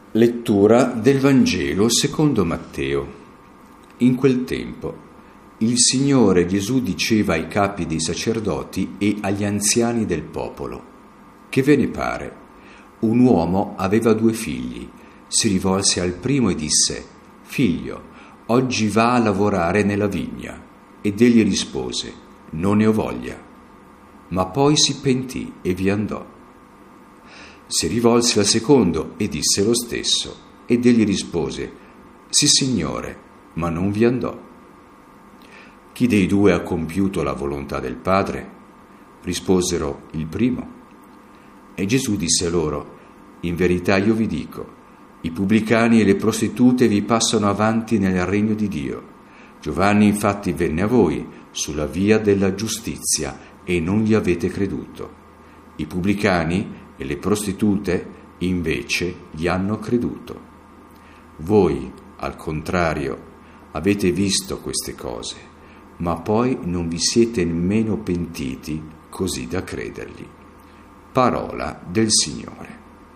Lettura del Vangelo secondo Matteo. In quel tempo il Signore Gesù diceva ai capi dei sacerdoti e agli anziani del popolo: che ve ne pare? Un uomo aveva 2 figli. Si rivolse al primo e disse: figlio, oggi va a lavorare nella vigna. Ed egli rispose: non ne ho voglia. Ma poi si pentì e vi andò. Si rivolse al secondo e disse lo stesso, ed egli rispose: sì, Signore, ma non vi andò. Chi dei 2 ha compiuto la volontà del Padre? Risposero: il primo. E Gesù disse loro: in verità io vi dico, i pubblicani e le prostitute vi passano avanti nel regno di Dio. Giovanni infatti venne a voi sulla via della giustizia e non gli avete creduto. I pubblicani e le prostitute invece gli hanno creduto. Voi, al contrario, avete visto queste cose, ma poi non vi siete nemmeno pentiti così da credergli. Parola del Signore.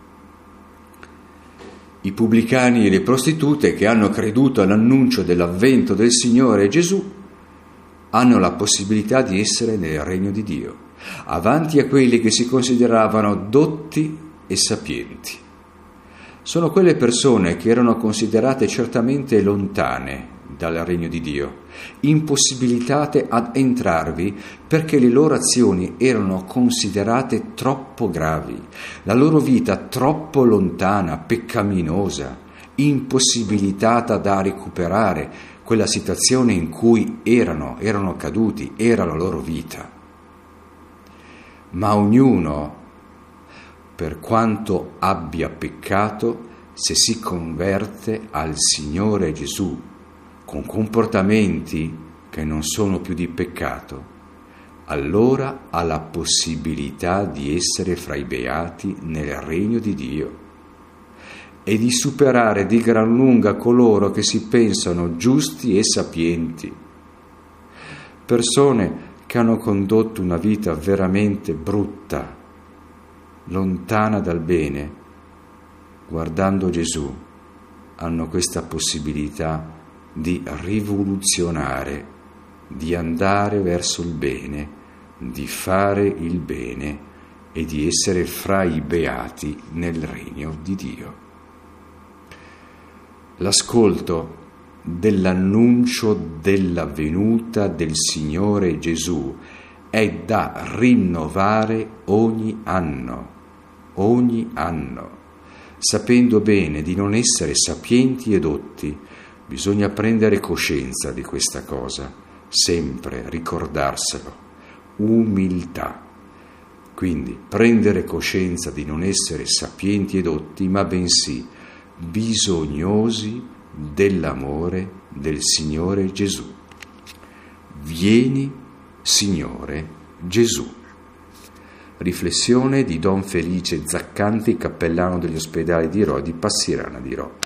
I pubblicani e le prostitute che hanno creduto all'annuncio dell'avvento del Signore Gesù hanno la possibilità di essere nel regno di Dio, avanti a quelli che si consideravano dotti e sapienti. Sono quelle persone che erano considerate certamente lontane dal regno di Dio, impossibilitate ad entrarvi perché le loro azioni erano considerate troppo gravi, la loro vita troppo lontana, peccaminosa, impossibilitata da recuperare quella situazione in cui erano caduti, era la loro vita. Ma ognuno, per quanto abbia peccato, se si converte al Signore Gesù con comportamenti che non sono più di peccato, allora ha la possibilità di essere fra i beati nel regno di Dio e di superare di gran lunga coloro che si pensano giusti e sapienti. Persone che hanno condotto una vita veramente brutta, lontana dal bene, guardando Gesù, hanno questa possibilità di rivoluzionare, di andare verso il bene, di fare il bene e di essere fra i beati nel regno di Dio. L'ascolto dell'annuncio della venuta del Signore Gesù è da rinnovare ogni anno, sapendo bene di non essere sapienti e dotti. Bisogna prendere coscienza di questa cosa, sempre ricordarselo, umiltà. Quindi prendere coscienza di non essere sapienti e dotti, ma bensì bisognosi dell'amore del Signore Gesù. Vieni, Signore Gesù. Riflessione di Don Felice Zaccanti, cappellano degli ospedali di Rho di Passirana di Rho.